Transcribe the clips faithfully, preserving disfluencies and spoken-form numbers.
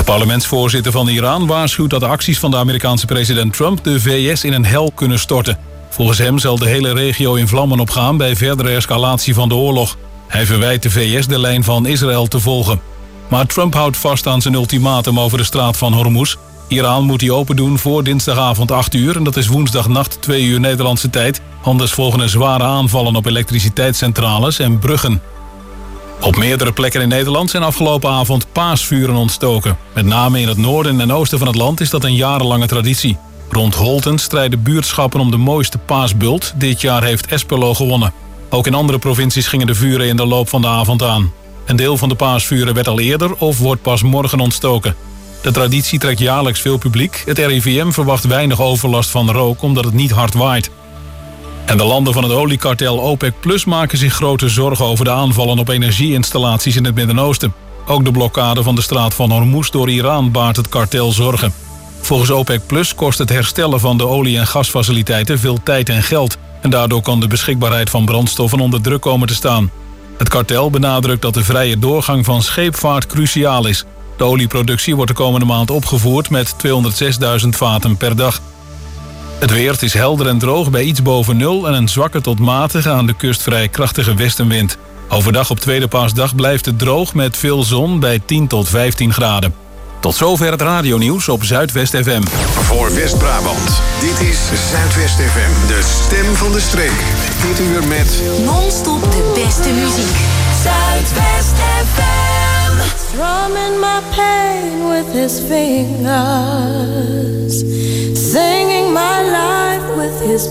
De parlementsvoorzitter van Iran waarschuwt dat de acties van de Amerikaanse president Trump de V S in een hel kunnen storten. Volgens hem zal de hele regio in vlammen opgaan bij verdere escalatie van de oorlog. Hij verwijt de V S de lijn van Israël te volgen. Maar Trump houdt vast aan zijn ultimatum over de straat van Hormuz. Iran moet die open doen voor dinsdagavond acht uur en dat is woensdagnacht twee uur Nederlandse tijd. Anders volgen er zware aanvallen op elektriciteitscentrales en bruggen. Op meerdere plekken in Nederland zijn afgelopen avond paasvuren ontstoken. Met name in het noorden en oosten van het land is dat een jarenlange traditie. Rond Holten strijden buurtschappen om de mooiste paasbult. Dit jaar heeft Esperlo gewonnen. Ook in andere provincies gingen de vuren in de loop van de avond aan. Een deel van de paasvuren werd al eerder of wordt pas morgen ontstoken. De traditie trekt jaarlijks veel publiek. Het R I V M verwacht weinig overlast van rook omdat het niet hard waait. En de landen van het oliekartel OPEC Plus maken zich grote zorgen over de aanvallen op energieinstallaties in het Midden-Oosten. Ook de blokkade van de straat van Hormuz door Iran baart het kartel zorgen. Volgens OPEC Plus kost het herstellen van de olie- en gasfaciliteiten veel tijd en geld. En daardoor kan de beschikbaarheid van brandstoffen onder druk komen te staan. Het kartel benadrukt dat de vrije doorgang van scheepvaart cruciaal is. De olieproductie wordt de komende maand opgevoerd met tweehonderdzesduizend vaten per dag. Het weer, het is helder en droog bij iets boven nul en een zwakke tot matige aan de kust vrij krachtige westenwind. Overdag op tweede paasdag blijft het droog met veel zon bij tien tot vijftien graden. Tot zover het radionieuws op Zuidwest F M. Voor West-Brabant, dit is Zuidwest F M, de stem van de streek. Dit uur met non-stop de beste muziek. Zuidwest F M. Strumming my pain with his fingers, singing my life with his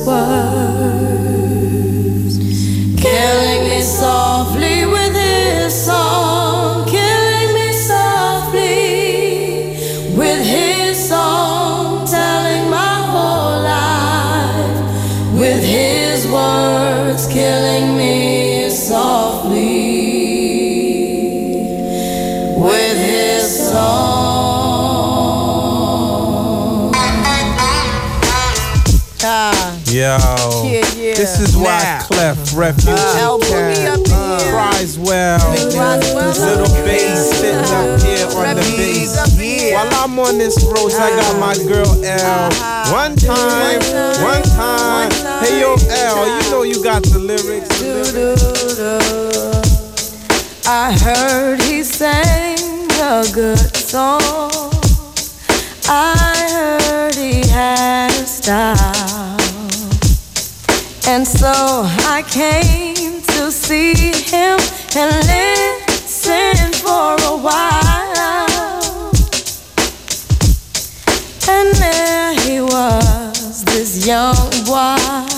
words, killing me softly with his song, killing me softly with his song, telling my whole life with his words, killing me softly with his song. Ah. Yo, yeah, yeah. This is why Clef Refuge uh, Cat cries well. Little bass sitting up here on the bass. While I'm on this road, I got my girl L. One time, one time. Hey yo L, you know you got the lyrics. The lyrics. I heard he sang a good song. I heard he had a style. And so I came to see him and listen for a while. And there he was, this young boy,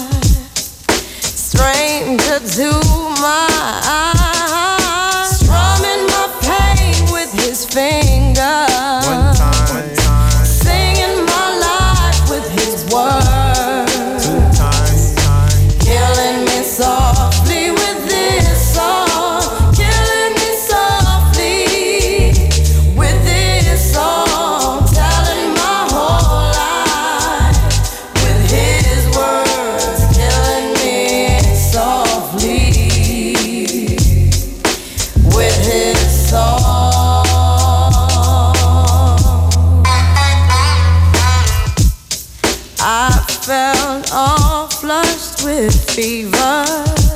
stranger to my eyes, strumming my pain with his fingers. One time, one time. Singing my life with his words. Two times, time. Killing me softly with this song. Killing me softly with this song. Telling my whole life with his words. Killing me softly with his song. I felt all flushed with fever,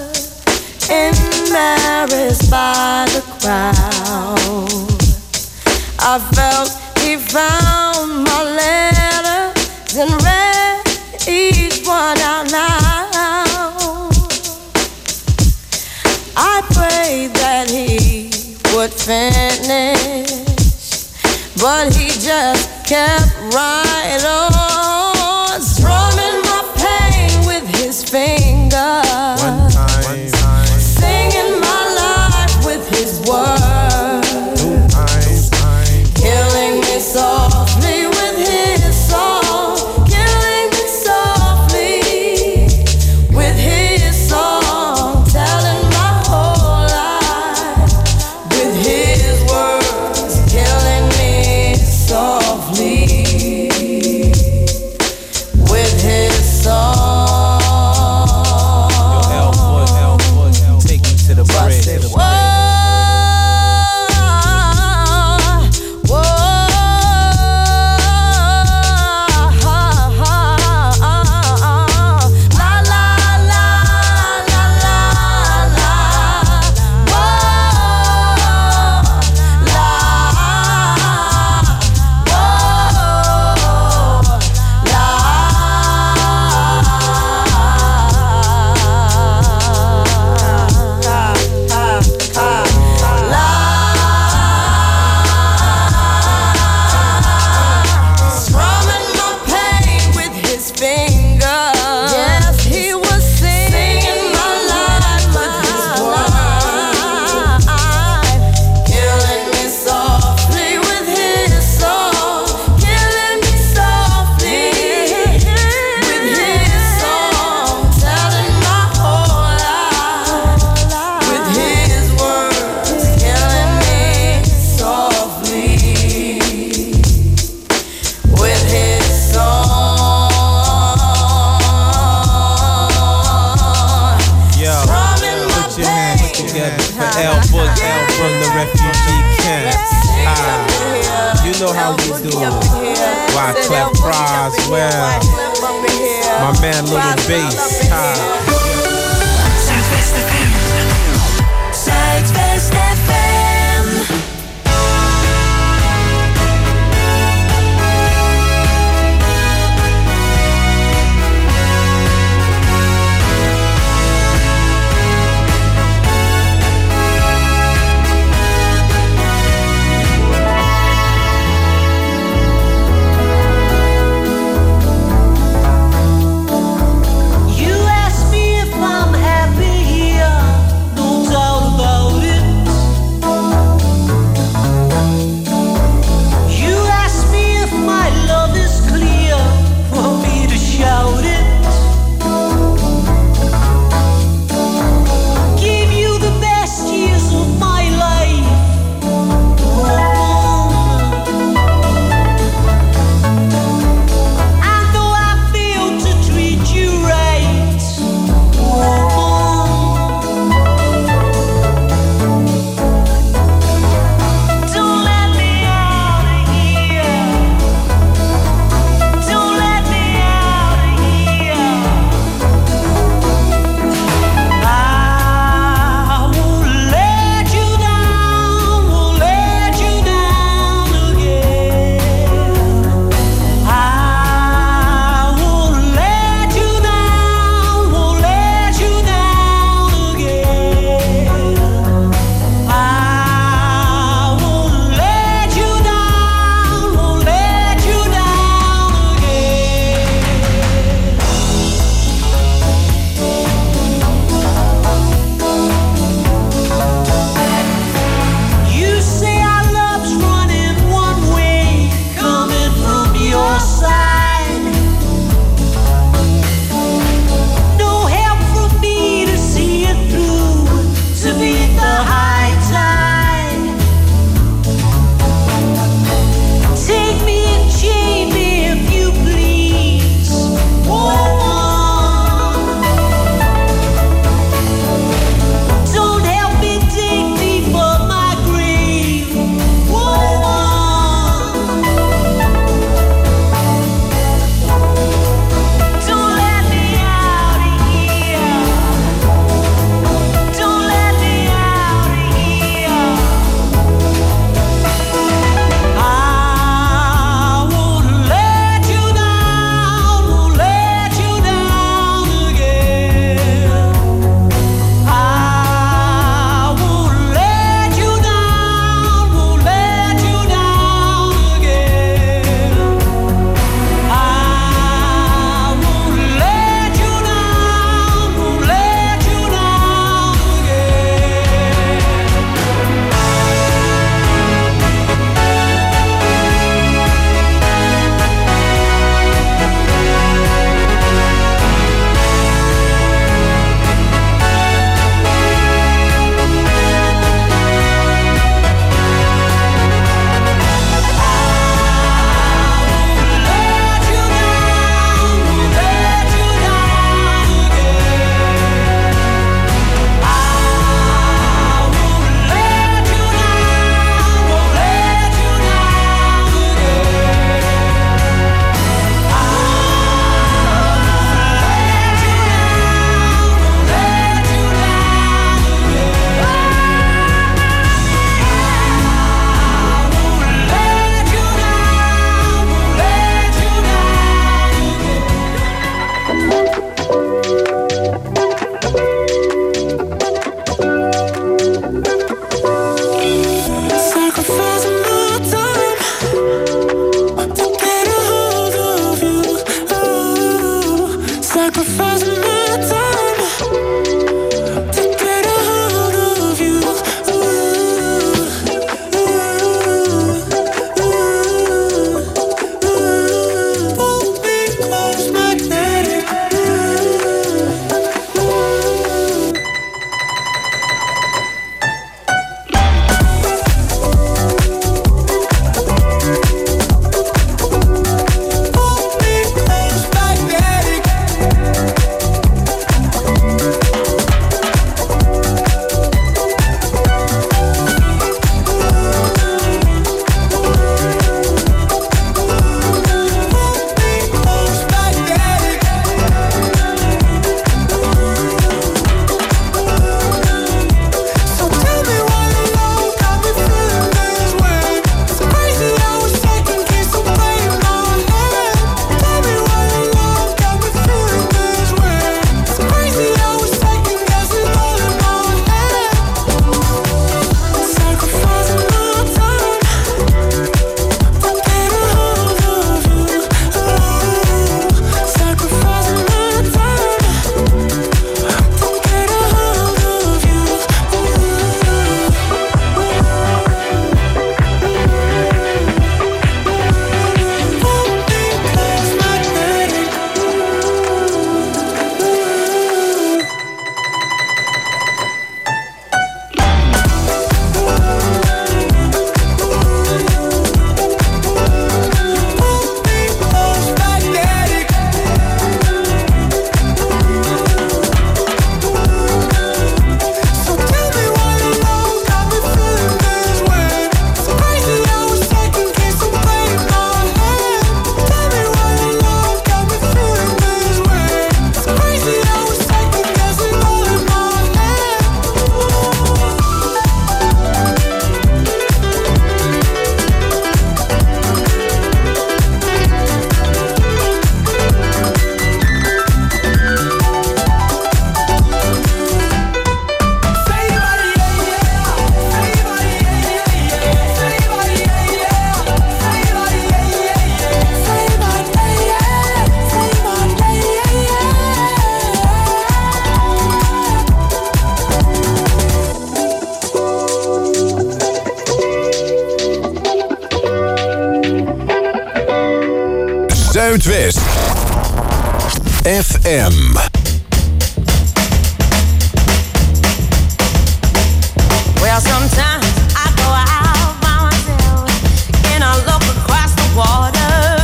embarrassed by the crowd. I felt he found my letters and read each one out loud. I prayed that he would finish, but he just kept right on, strumming my pain with his fingers. One time, one time. Singing my life with his words. Two times, time. Killing me softly with his song. Killing me softly with his song. Telling my whole life with his words. Killing me softly you know how we do. Wyclef Croswell. My man Little Bass. Zuidwest F M. Zuidwest F M. You ask me if I'm happy here, no doubt about it. Zuidwest F M. Well, sometimes I go out by myself and I look across the water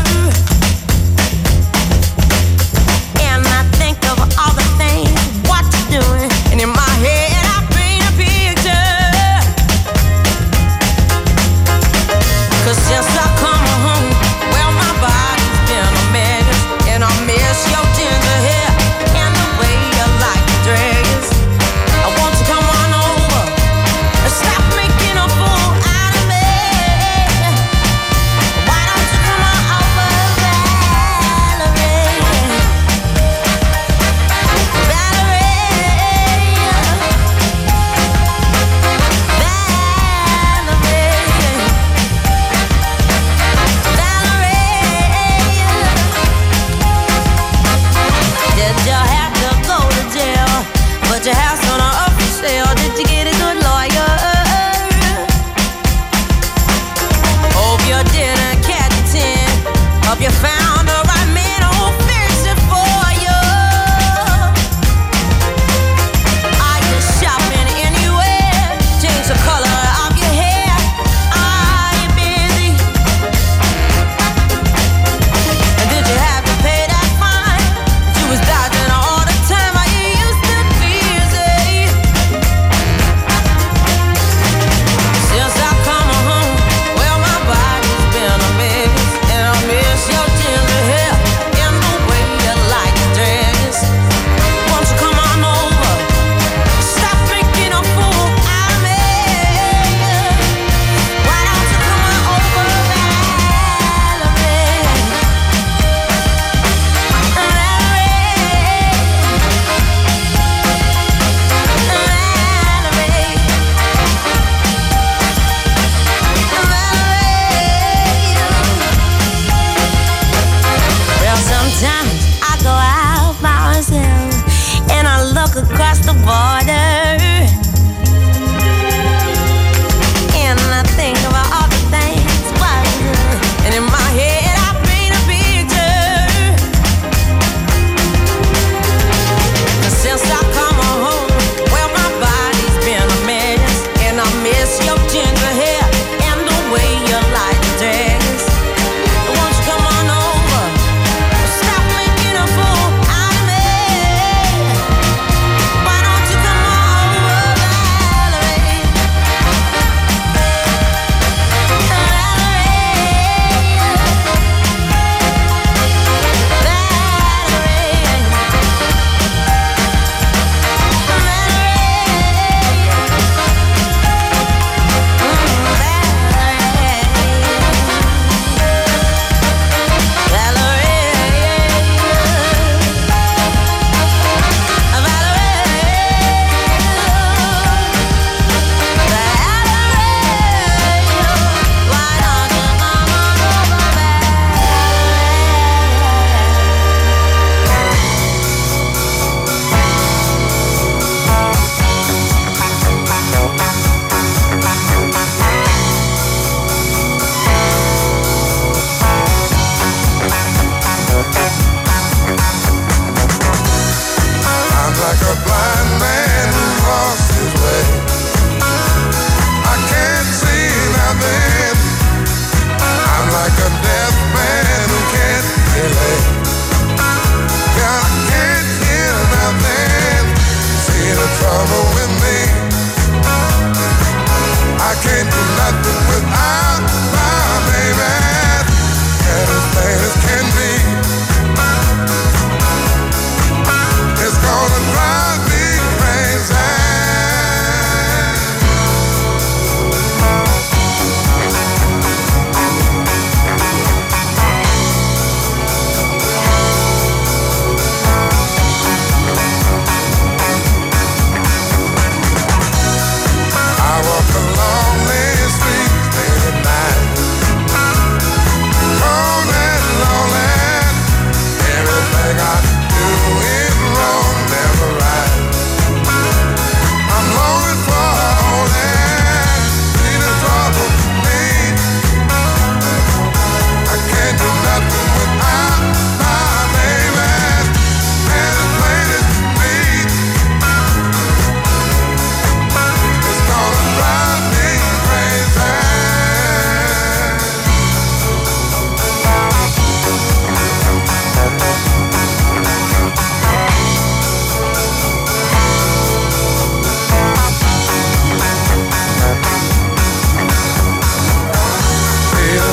and I think of all the things what you're doing, and in my head I paint a picture. 'Cause since I come home, well, my body's been a mess, and I miss your ginger hair and the way you like your dress. I want you to come on over and stop making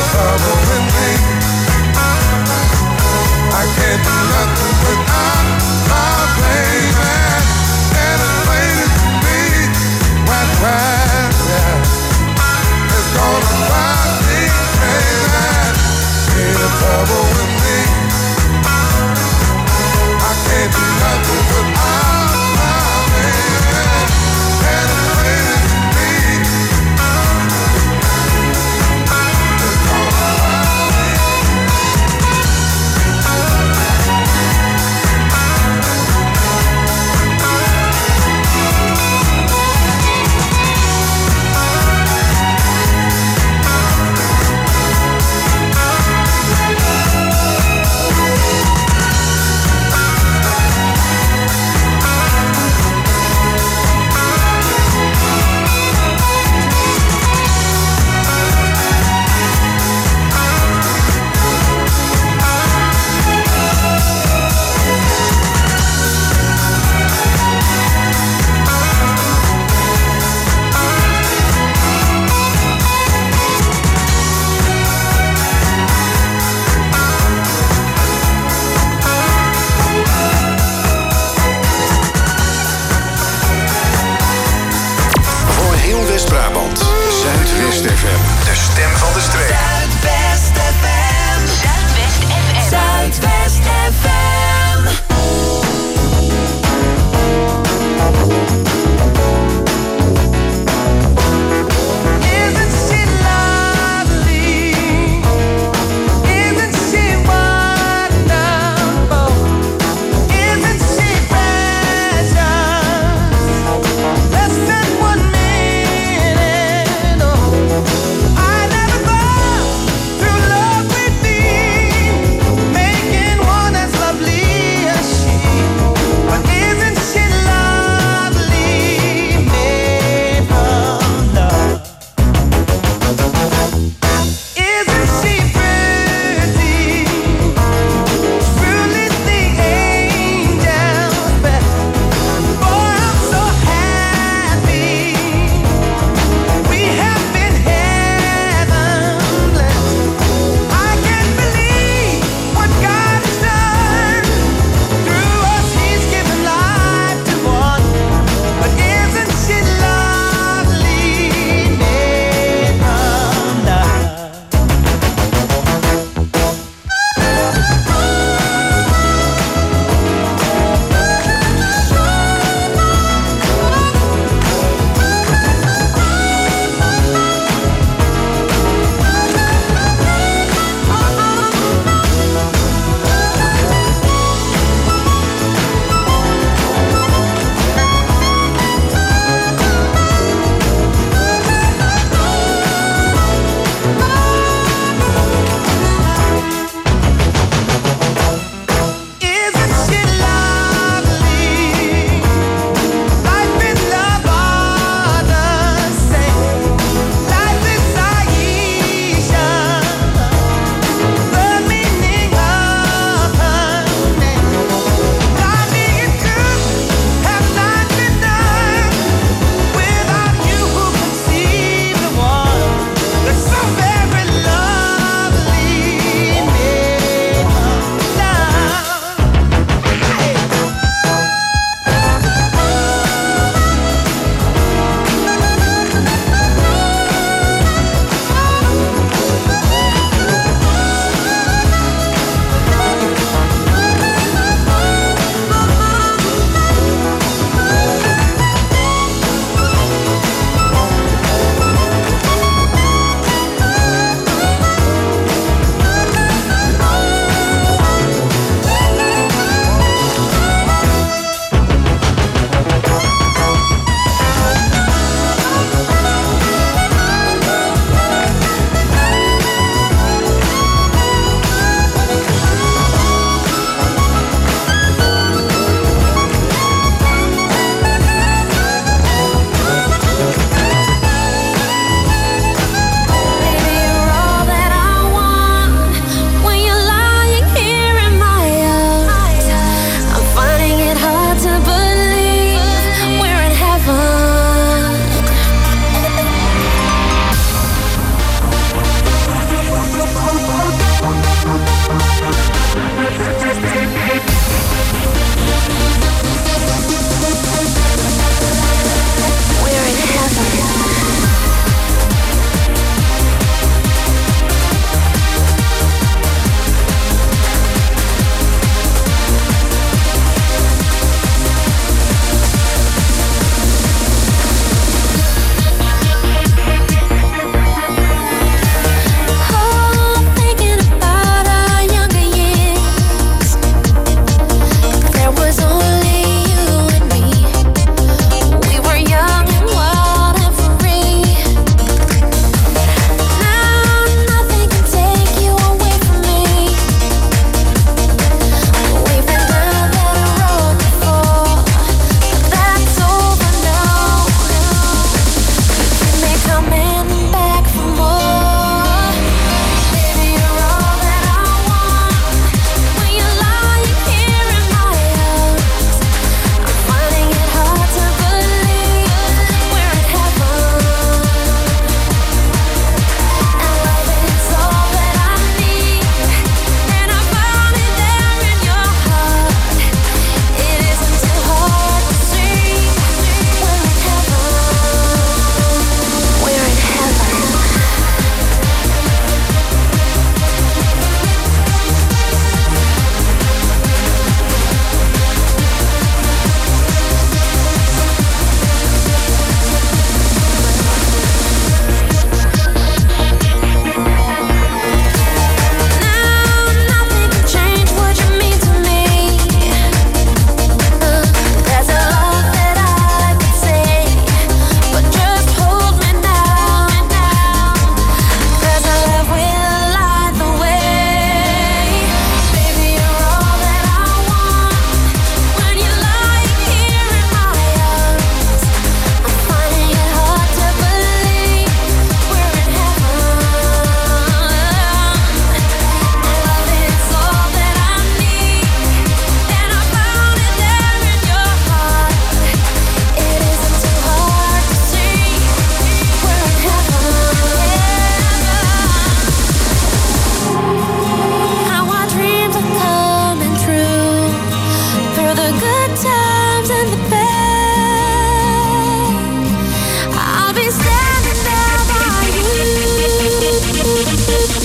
trouble with me. I can't do nothing without my baby. And it's plain to me, why, why, yeah. It's gonna drive me crazy. Ain't no trouble with me. I can't do nothing without my baby. And it's plain to me. It's gonna drive me.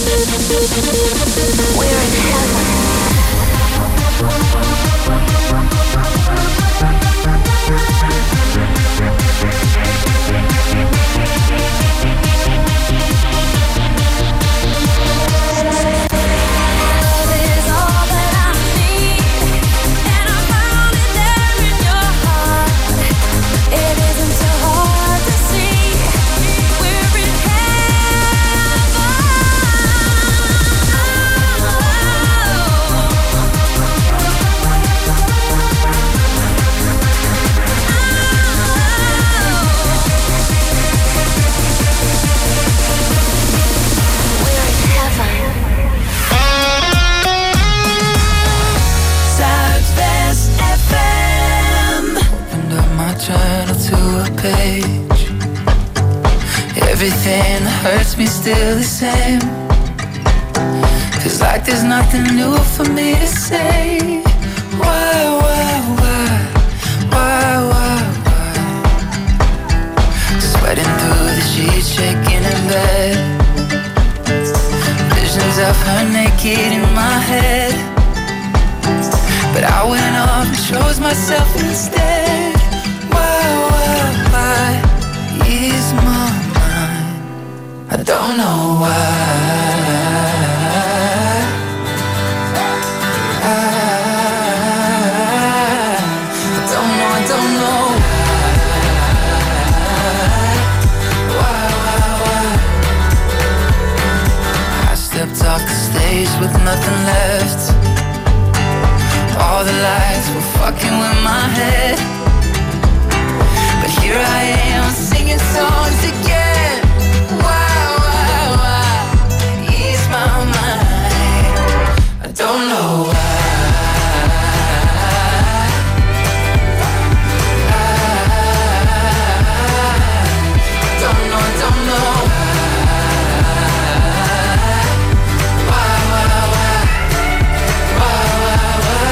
Still the same. Feels like there's nothing new for me to say. Why, why, why, why, why, why? Sweating through the sheets, shaking in bed. Visions of her naked in my head. But I went off and chose myself instead. Why, why, why is my I don't know why. I, I don't know, I don't know why. Why, why, why? I stepped off the stage with nothing left. All the lights were fucking with my head. But here I am singing songs again. Why? I don't know why. I don't know, I don't know why, why, why, why, why, why.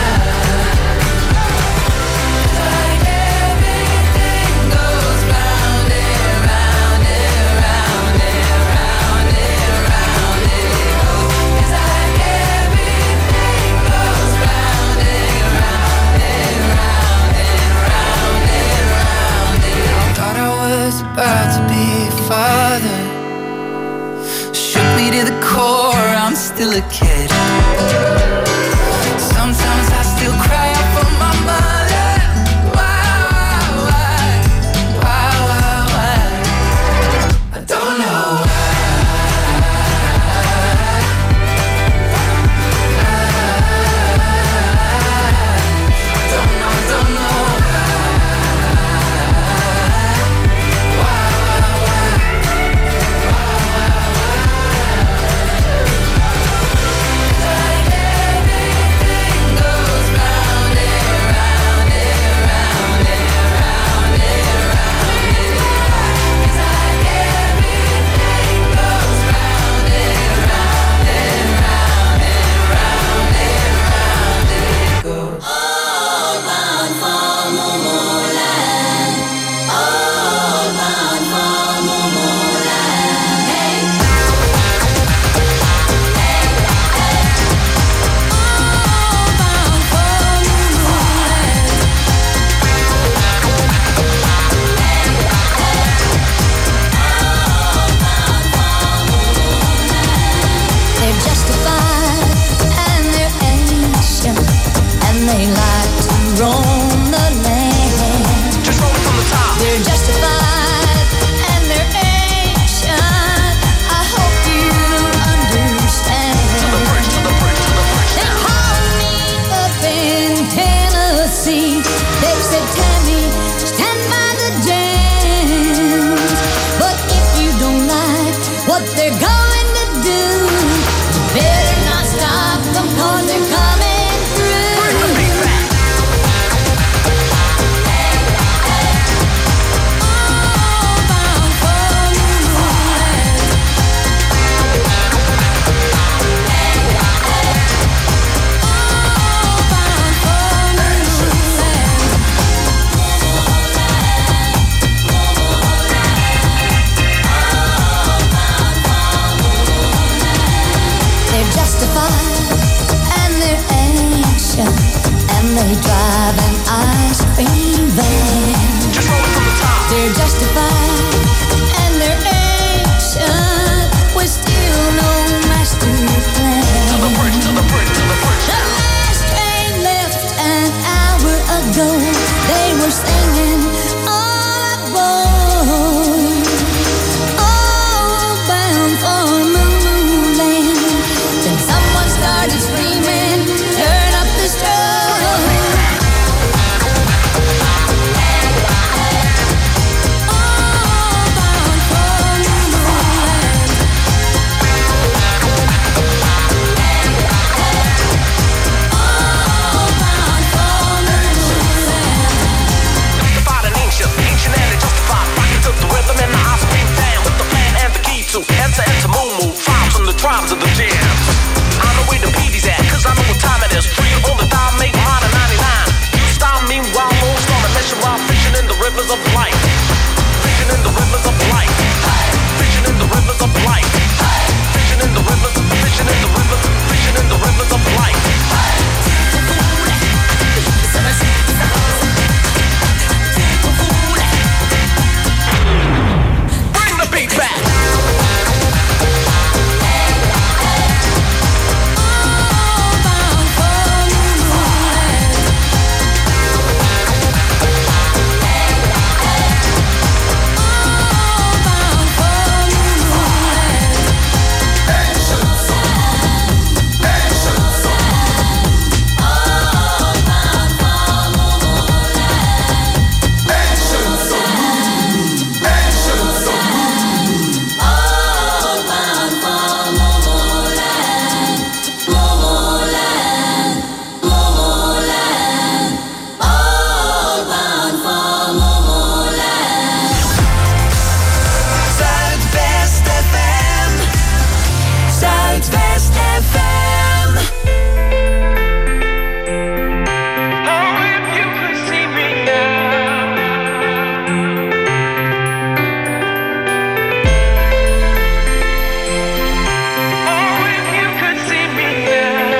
Like everything goes round and round and round and round and round it goes. It's like everything goes round and round and round and round and round it. I thought I was about to be a father. Shook me to the core, I'm still a kid. Sometimes I still cry out for my mother. Why, why, why, why, why? I don't know why. I don't know, I don't know why, why, why, like everything goes round and round and round and round and round it goes. It's like everything goes round and round and round and round and round it goes. All bound for Momoland. All bound for Momoland. Hey. They're justified and they're ancient, and they like to roam the land. Just roll it from the top. They're justified and they're ancient. I hope you understand. They called me up in Tennessee. They said, Tammy, stand by the jams. But if you don't like what they're going to do, you better not stop them, 'cause they're coming through. justified and they're anxious, and they drive an ice cream van. Just roll it from the top. They're justified and they're anxious, with still no master plan. To the bridge, to the bridge, to the bridge. The last train left an hour ago. They were singing all aboard, all bound for Moo Land. Then someone started screaming, turn up the strobe. All bound for Moo Land. All bound for Moo Land. Justified and ancient, ancient and justified. Rockets up the rhythm and the ice cream fan with the plan and the key to enter into Moo Moo. Vibes from the tribes of the jam. I know where the P D's at, cause I know what time it is. Free on the dial, make mine at ninety-nine. You style me while low storm and mission while fishing in the rivers of life. Fishing in the rivers of life. Fishing in the rivers of life. Fishing in the rivers, fishing in the rivers, fishing in the rivers of life. Bring the beat back. All bound for Moo Land. All bound for Moo Land. All bound for Moo All bound for Moo Land. Moo Land, Moo Land. All bound for Moo Land. Zuidwest F M. Zuidwest F M. Oh, if you could see me now. Oh, if you could see me now.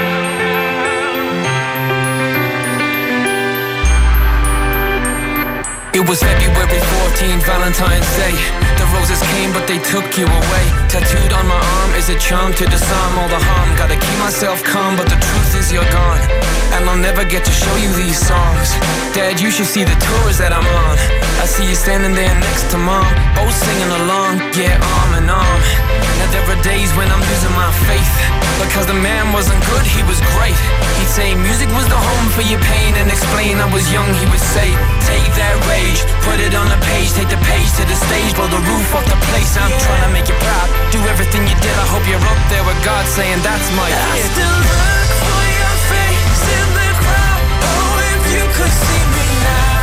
It was February fourteenth, Valentine's Day. The roses came, but they took you away. Tattooed on my arm is a charm to disarm all the harm. Gotta keep myself calm, but the truth is you're gone, and I'll never get to show you these songs. Dad, you should see the tours that I'm on. I see you standing there next to Mom, both singing along, yeah, arm in arm. Now there are days when I'm losing my faith, because the man wasn't good, he was great. He'd say music was the home for your pain, and explain I was young, he would say, take that rage, put it on the page, take the page to the stage, blow the roof off the place. I'm trying to make you proud, do everything you did. I hope you're up there with God saying that's my I kid. still look for your face in the crowd. Oh, if you could see me now.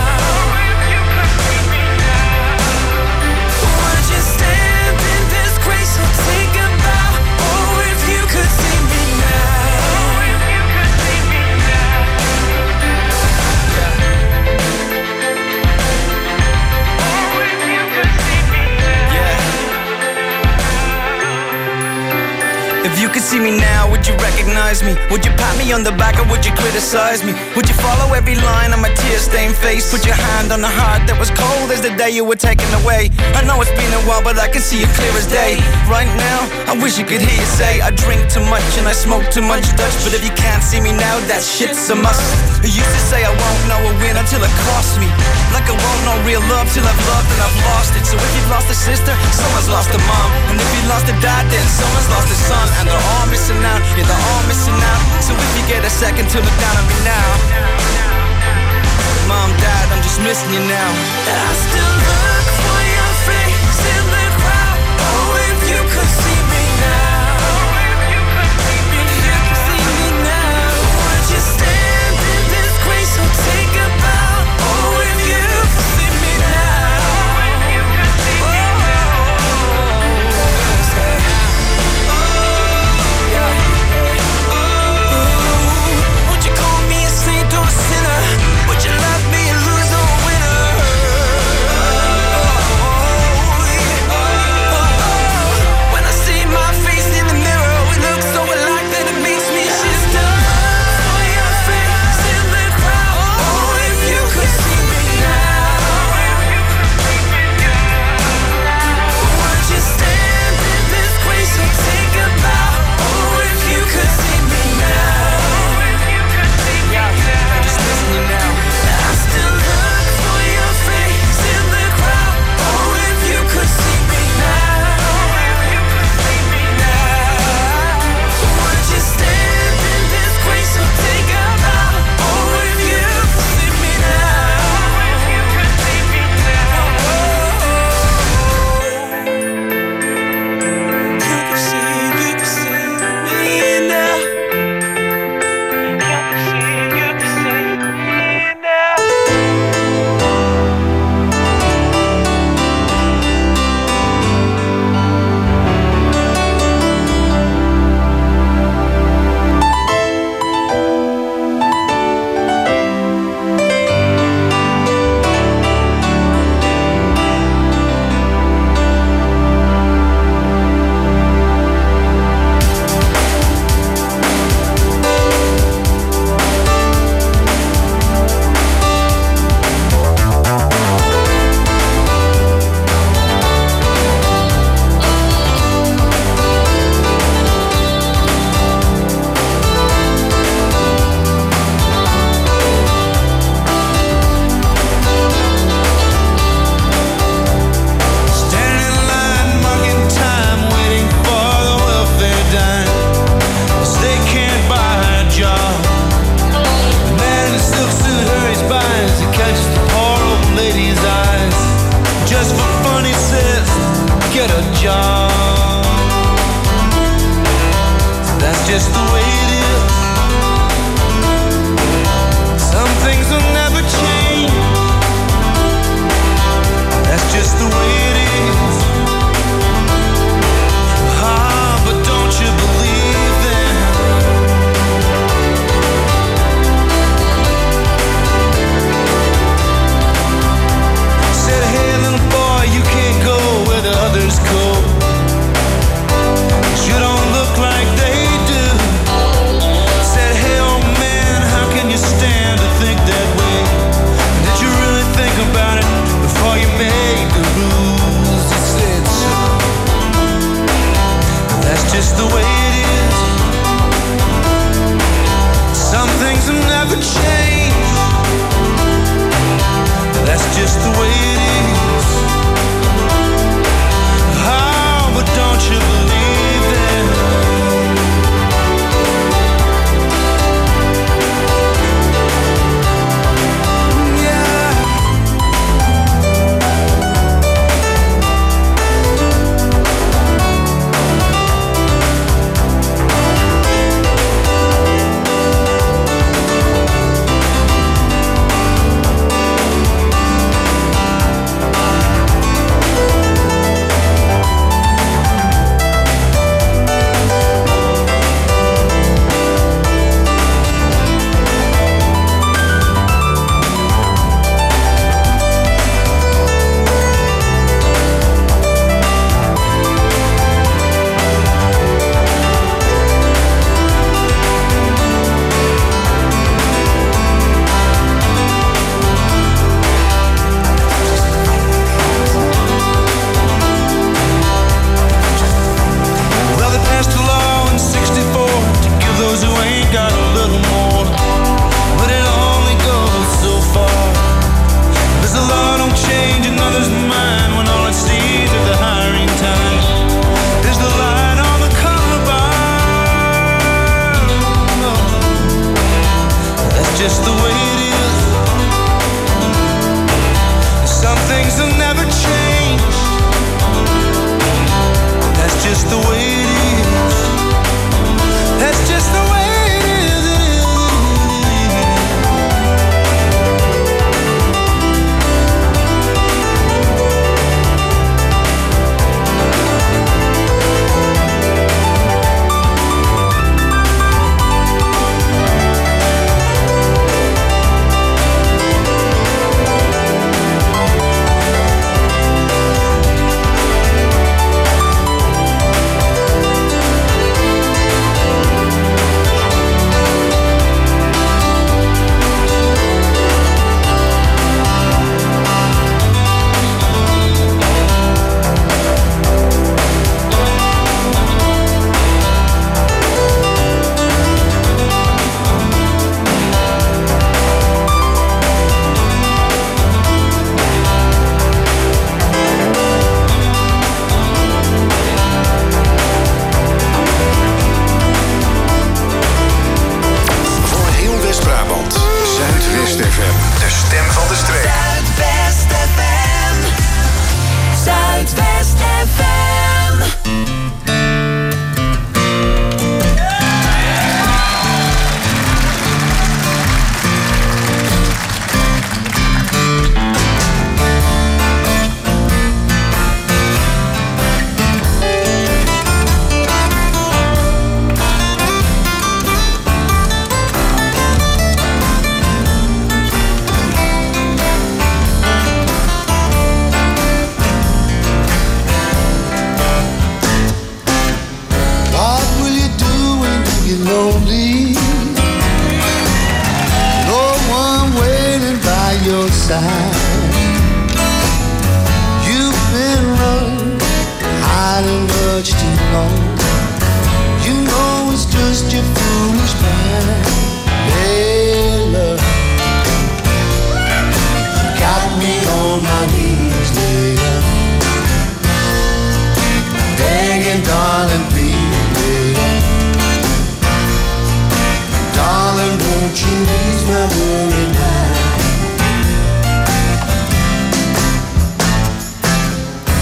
Would you stand in this grace or take a bow? Oh, if you could see me now. If you could see me now, would you recognize me? Would you pat me on the back or would you criticize me? Would you follow every line on my tear-stained face? Put your hand on the heart that was cold as the day you were taken away. I know it's been a while, but I can see it clear as day. Right now, I wish you could hear you say I drink too much and I smoke too much Dutch. But if you can't see me now, that shit's a must. I used to say I won't know a win until it costs me. Like I won't know real love till I've loved and I've lost it. So if you've lost a sister, someone's lost a mom. And if you lost a dad, then someone's lost a son. And they're all missing out, yeah, they're all missing out. So if you get a second to look down on me now, Mom, Dad, I'm just missing you now. I still look for your face in the crowd. Oh, if you could see me now. If you could see me now. Would you stand in this grace or take a bow? Oh, if you could see me now. Oh, would you call me a saint or a sinner? Would you love me and lose or a winner? just the way it is. Some things will never change. That's just the way it is. Ah, but don't you believe them? Said, hey, little boy, you can't go where the others go. You don't look like they do. Said, hey, old man, how can you stand to think that way? Did you really think about it before you made the rules? He said so. That's just the way it is. Some things will never change. That's just the way it is. Oh, but don't you believe them? Just the way it is. Some things will never change. That's just the way it is. That's just the way it is.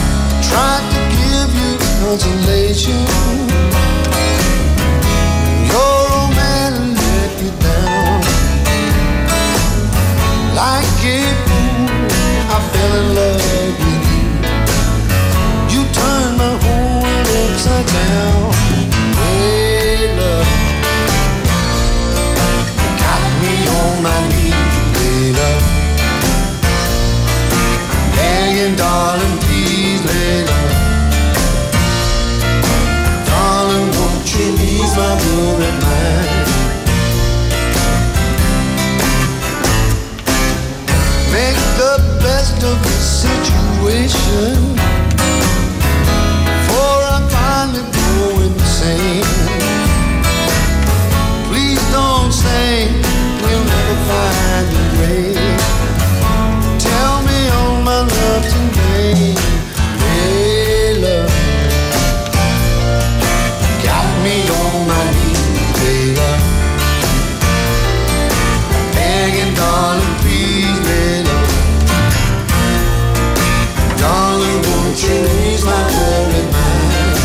consolation. worried mind. Make the best of the situation, for I finally go insane. Please don't say we'll never find a way. Tell me all my love today. Hey, love, got me on my knees, baby. Begging, darling, please, baby. Darling, won't you ease my worried mind?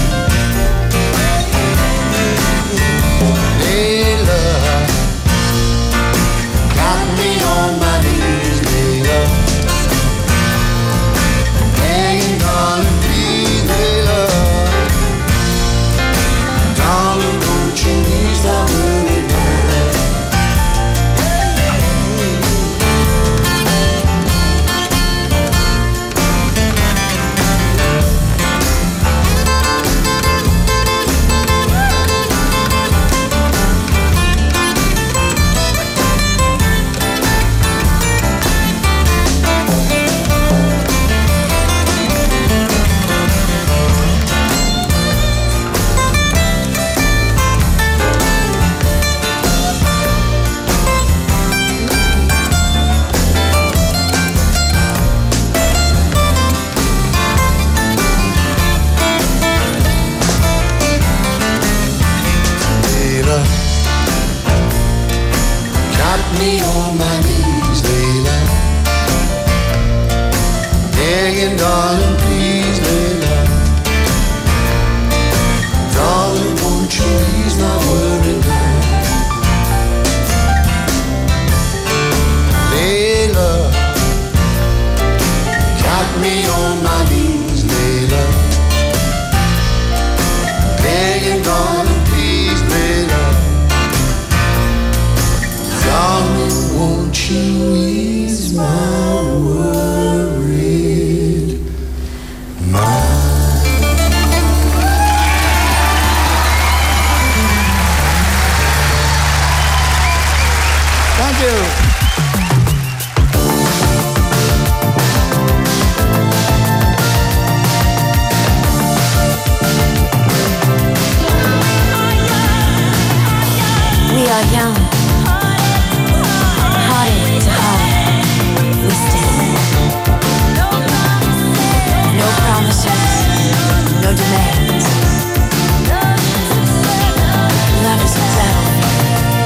Hey, love, got me on my knees, baby. Begging, darling, please, baby. Darling, won't you ease my worried mind? Layla, got me on my knees, Layla. Begging, darling, please, Layla. Darling, won't you ease my worried mind? Layla, got me on my knees, Layla. Begging, darling, please, Layla. Darling, won't you ease my worried mind? Thank you. We are young, hearted to heart. We stand. No promises, no demands. Love is a battlefield.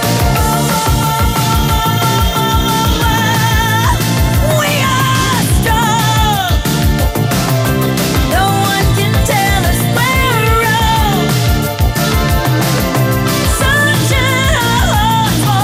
We are strong. No one can tell us we're wrong. Sunshine our hearts for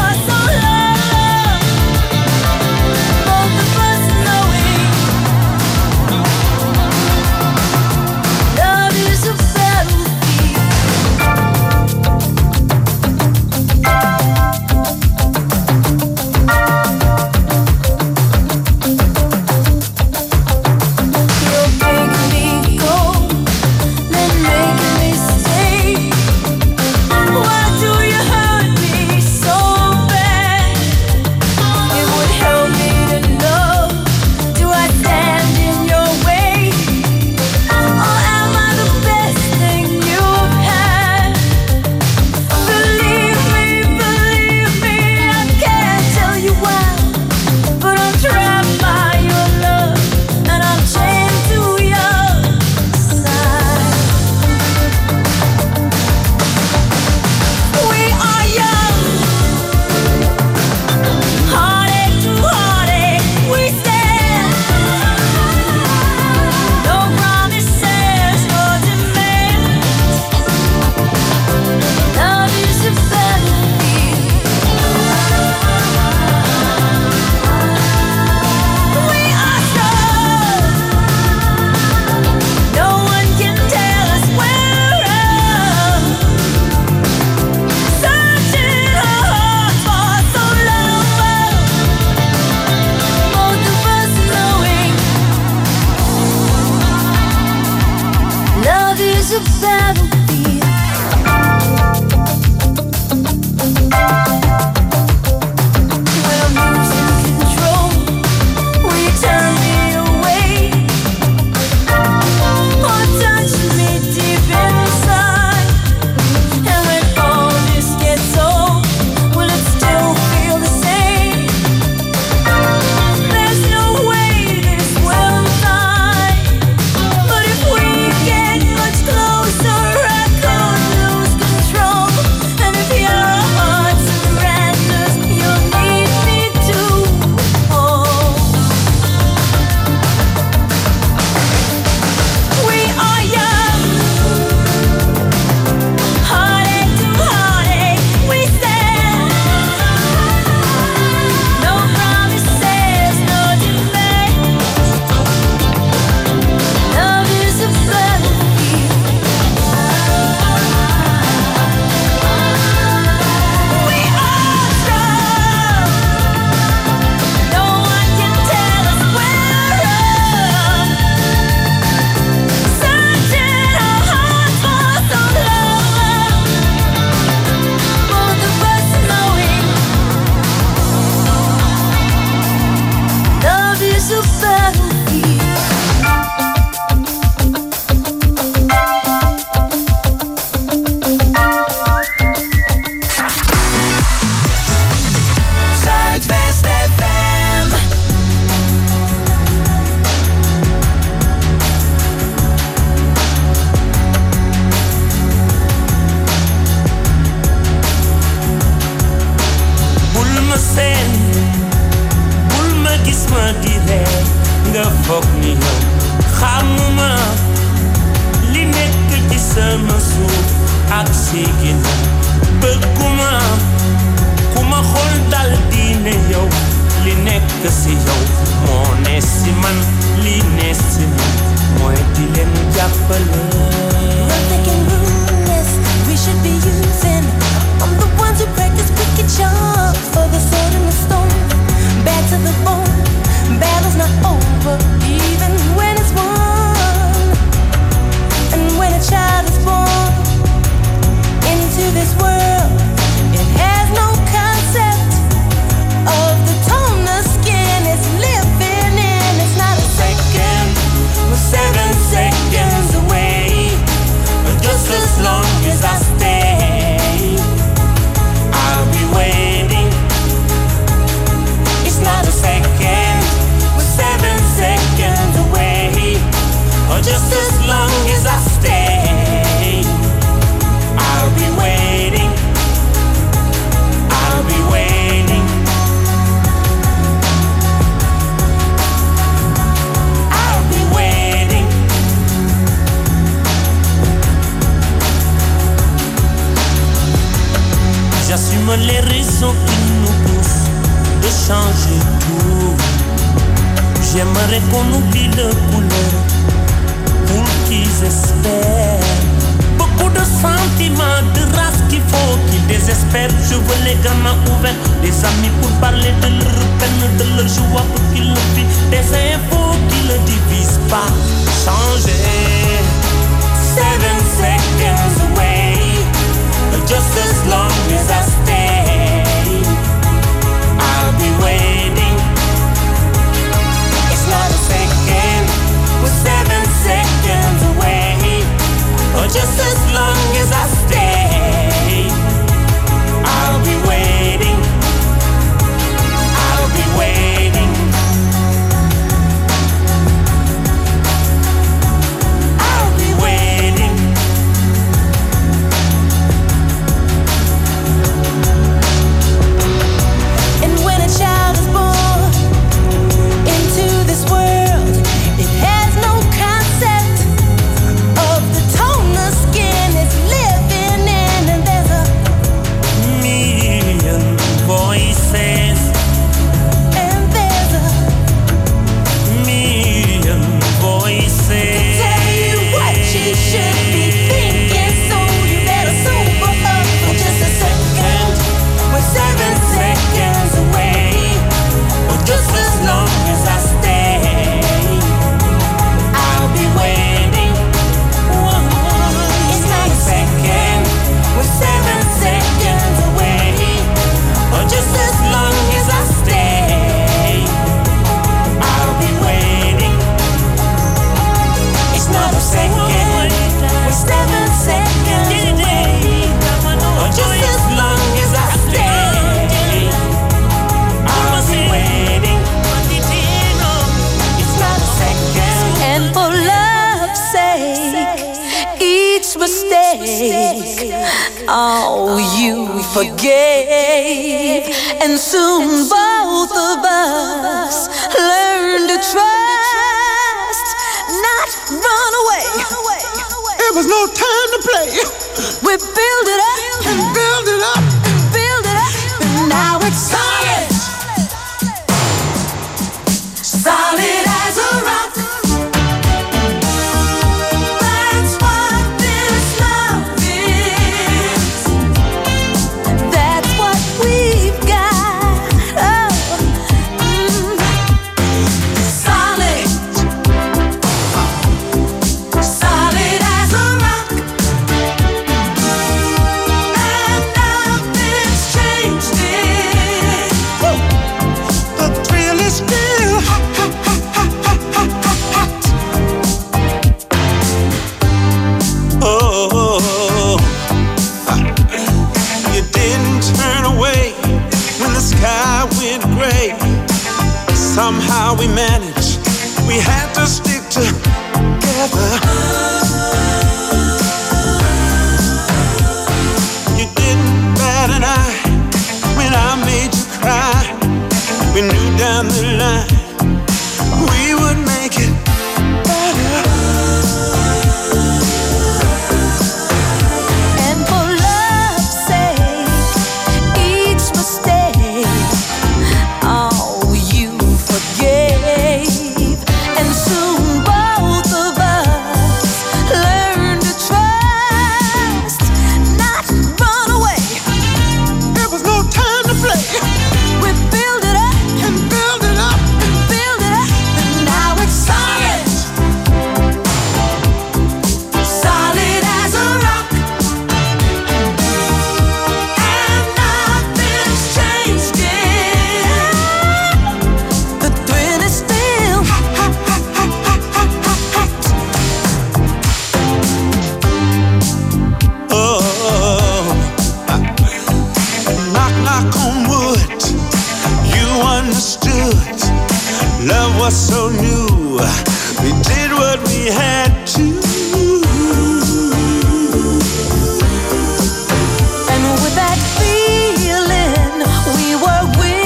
di ree nga foog ni yow xamuma li nekk ci sama suuf ak si ginnaaw bëgguma ku ma xool dal di ne yow li nekk si yow moo ne si man li ne si man mooy di leen jàppale. We're thinking ruthless, we should be using. I'm the ones who practice wicked charms for the sword and the stone. Bad to the bone, battle's not over even when it's won. And when a child is born into this world, it has no concept of the tone the skin is living in. It's not a second, we're seven seconds away. But just as long as I stay, I'll be waiting. It's not a second, we're seven seconds away. Or just as long as I stay, I'll be waiting. I'll be waiting. I'll be waiting. J'assume les raisons qui nous poussent de changer tout. J'aimerais qu'on oublie le couleur pour qu'ils espèrent. Beaucoup de sentiments, de race qu'il faut qu'ils désespèrent. Je veux les gamins ouverts, des amis pour parler de leur peine, de leur joie pour qu'ils le vivent. Des infos qui ne divisent pas. Changer. Seven seconds away, but just as long as I stay, I'll be waiting. It's not a second, we're seven seconds away. Or just as long as I stay, I'll be waiting. I'll be waiting. I'll be waiting. And when a child is born into this world, it has no concept of the tone the skin is living in. And there's a Million voices, and there's a million voices. tell you what you should be thinking, so you better sober up for just a second. We're seven seconds away, or just as long as I stay, I'll be waiting. It's not a second, we're seven seconds away, or just as long as I stay, I'll be waiting. It's not a second, we're seven seconds away, or just as long as I stay, I'll be waiting. It's not a second. And for love's sake, each mistake, oh, you forgave. And soon both of us learn to trust, not run away. It was no time to play. We build it up and build it up and build it up, and now it's solid, solid as a rock. That's what this love is. That's what we've got. Oh, mm. Solid, solid as a rock. And nothing's changed it. The thrill is still hot, hot, hot, hot, hot, hot, hot. Oh, you didn't turn away when the sky went gray. Somehow we managed, we had to stick together. You didn't bat an eye when I made you cry. We knew down the line we would make it better. And for love's sake, each mistake, oh, you forgave. And soon both of us learned to trust, not run away. There was no time to play. We build it up And build it up. and build it up, and now it's solid, solid as a rock. And nothing's changed it. The thrill is still hot. Oh, knock, knock on wood. You understood. Love was so new. We did what we had to. And with that feeling, we were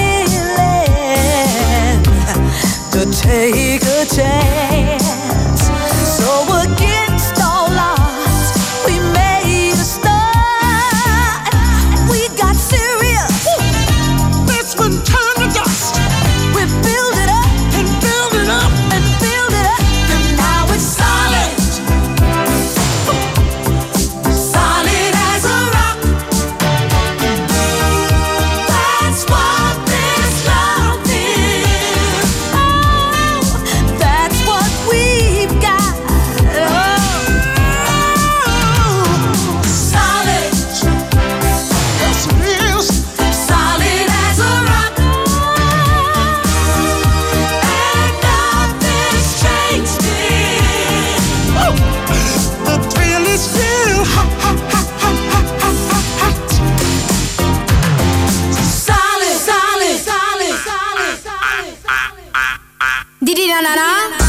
willing to take a chance. So against all odds, we made a start. We got serious. That's when time to dust. We build it up And build it up. and build it up, and now it's solid, solid as a rock. That's what this love is. Oh, that's what we've got. Oh, solid, That's real. solid as a rock. And nothing's changed it. The thrill is still hot, hot, hot, hot, hot, hot, hot. Solid, solid, solid, solid, solid. Didi na na na.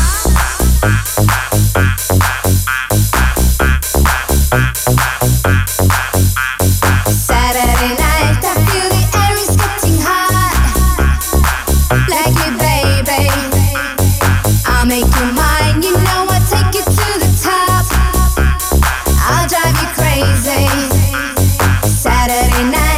Saturday night, I feel the air is getting hot. Like me, baby, I'll make you mine. You know I'll take you to the top. I'll drive you crazy. Saturday night.